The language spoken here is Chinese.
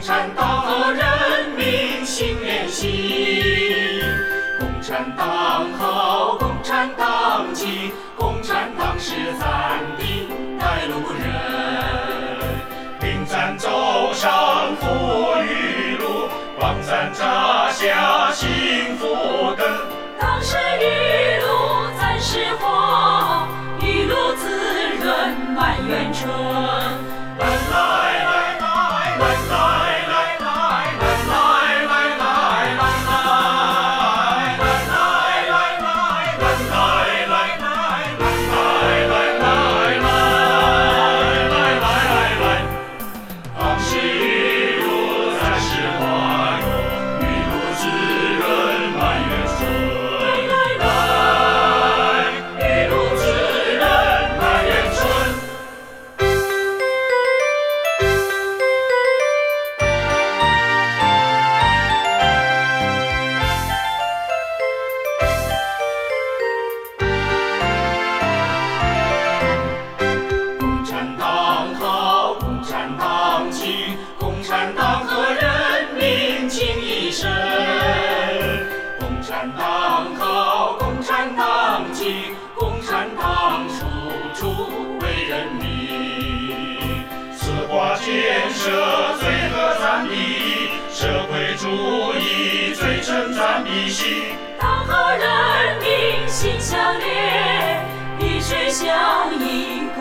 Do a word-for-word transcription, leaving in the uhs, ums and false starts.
产党和人民心连心，共产党好，共产党亲，共产党是咱的带路人，领咱走上富裕路，帮咱扎下幸福根。 党是雨露，咱是花，雨露滋润满园春。 来来来来来来来来来来来来来来来来来，党是雨露，咱是花哟，雨露滋润满园春。雨露滋润满园春。共产党好，共产党亲，共产党和人民情谊深。共产党好，共产党亲，共产党处处为人民。四化建设最合咱的，社会主义最称咱的心。 党和人民心相连，滴水相依。